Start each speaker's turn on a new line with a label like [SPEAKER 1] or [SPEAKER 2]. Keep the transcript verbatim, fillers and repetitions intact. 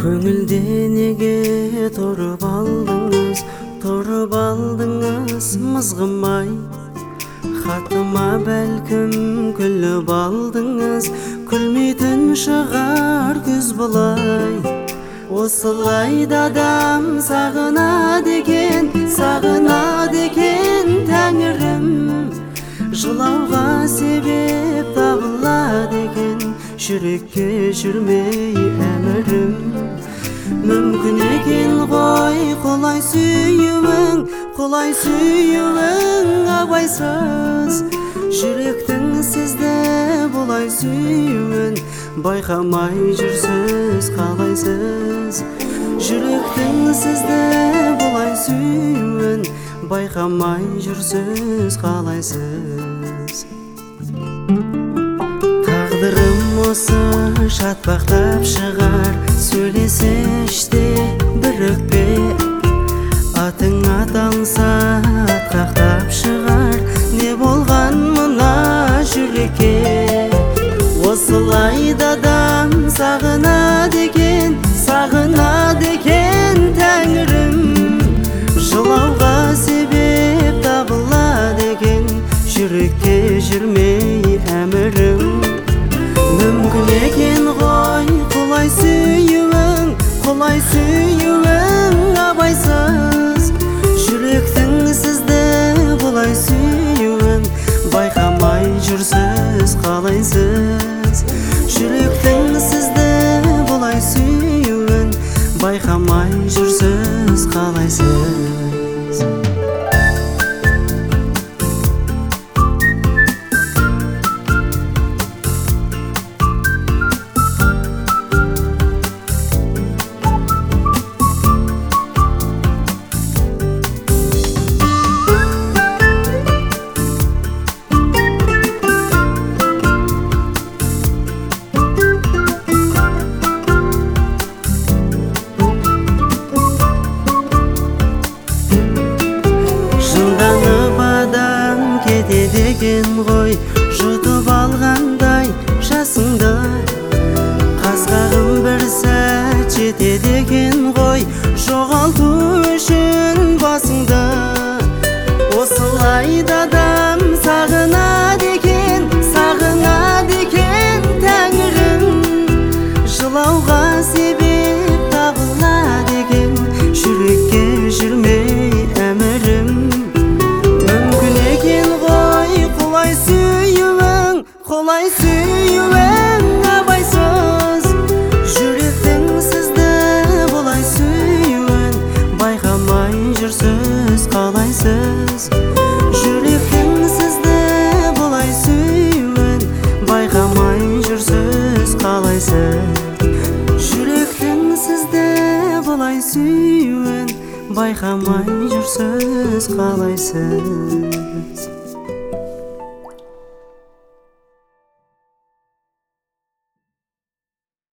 [SPEAKER 1] Көңілде неге тұрып алдыңыз, тұрып алдыңыз мызғымай. Хатыма бәлкім күліп алдыңыз, күлмейтін шығар күз бұлай. Осылайда адам сағынады екен, сағынады екен тәңірім. Жылауға себеп табылады екен, жүрекке жүрмей әмірім. Мүмкін екен ғой қолай сүйуің, қолай сүйуің абайсыз. Жүректің сізді бұлай сүйуін байқамай жүрсіз қалайсыз. Жүректің сізді бұлай сүйуін байқамай жүрсіз қалайсыз. Тағдырым осы шатпақтап шығар, сөйлесе іште бір өкпе. Атың аталса атқақтап шығар, не болған мына жүрекке. Осылайда адам сағынады екен, сағынады екен тәңірім. Жылауға себеп табылады екен, жүрекке жүрмей әмірім. Мүмкін екен ғой құлай сүйуің, құлай сүйуің абайсыз. Жүректің сізді бұлай сүйуін байқамай жүрсіз қалайсыз. Жүректің сізді бұлай сүйуін байқамай жүрсіз қалайсыз. Деген ғой жұтып алғандай жасыңды, қасқағым бір сәт жетеді екен ғой жоғалту үшін басыңды. Осылайда адам сағынады екен, сағынады екен тәңірім. Жылауға себеп табылады екен, жүрекке жүрмей әмірім. Қолай сүйуің абайсыз. Жүректің сізді бұлай сүйуін байқамай жүрсіз қалайсыз. Жүректің сізді бұлай сүйуін байқамай жүрсіз қалайсыз. Жүректің сізді бұлай сүйуін байқамай жүрсіз қалайсыз.